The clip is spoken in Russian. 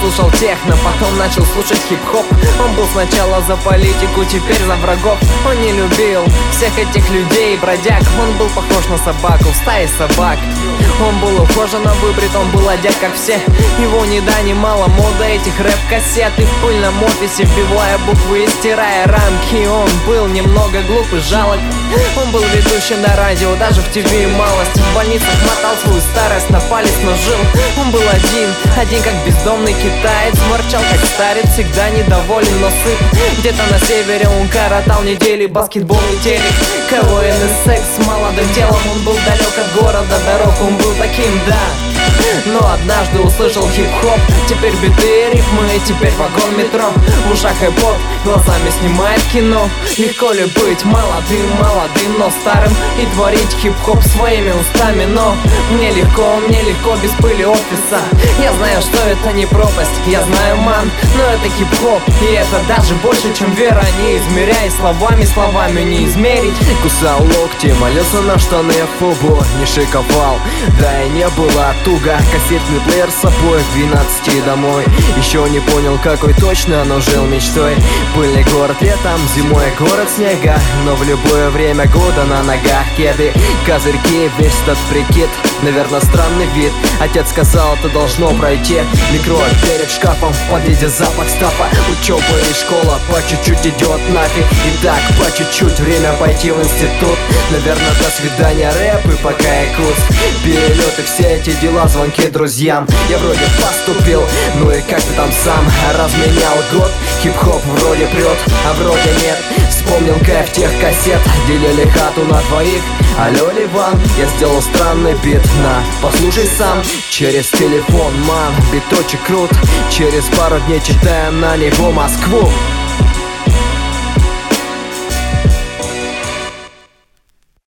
слушал техно, потом начал слушать хип-хоп. Он был сначала за политику, теперь за врагов. Он не любил всех этих людей, бродяг. Он был похож на собаку в стае собак. Он был ухоженно выбрит, он был одет как все. Его ни да ни мало, мода этих рэп-кассет. И в пыльном офисе, вбивая буквы и стирая рамки. Он был немного глуп и жалок. Он был ведущим на радио, даже в ТВ и малость. В больницах мотал свою старость на палец, но жил. Он был один как бездомный китаец. Ворчал как старец, всегда недоволен, но сыт. Где-то на севере он коротал недели, баскетбол и телек, КВН и секс с молодым телом. Он был далек от города, дорог, он был таким, да. Но однажды услышал хип-хоп. Теперь биты, рифмы, теперь вагон метро. В ушах iPod, глазами снимает кино. Легко ли быть молодым, но старым и творить хип-хоп своими устами. Но мне легко без пыли офиса. Я знаю, что это не пропасть, я знаю, ман, но это хип-хоп, и это даже больше, чем вера. Не измеряй словами не измерить. Кусал локти, молился на штаны, фобо не шиковал. Да и не было туго. Кассетный плеер с собой к 12 домой. Еще не понял, какой точно, но жил мечтой. Пыльный город летом, зимой город снега. Но в любое время года на ногах кеды, козырьки, весь этот прикид. Наверное, странный вид. Отец сказал, это должно пройти. Микро перед шкафом, в подъезде запах стафа. Учеба и школа по чуть-чуть идет нафиг. И так по чуть-чуть время пойти в институт. Наверное, до свидания рэп и пока якутс. Перелеты, все эти дела, звонки друзьям. Я вроде поступил, ну и как ты там сам? Разменял год, хип-хоп вроде прет, а вроде нет. Вспомнил кайф тех кассет, делили хату на двоих. Алло, Ливан, я сделал странный бит, на, послушай сам. Через телефон, ман, биточек крут. Через пару дней читаем на него Москву.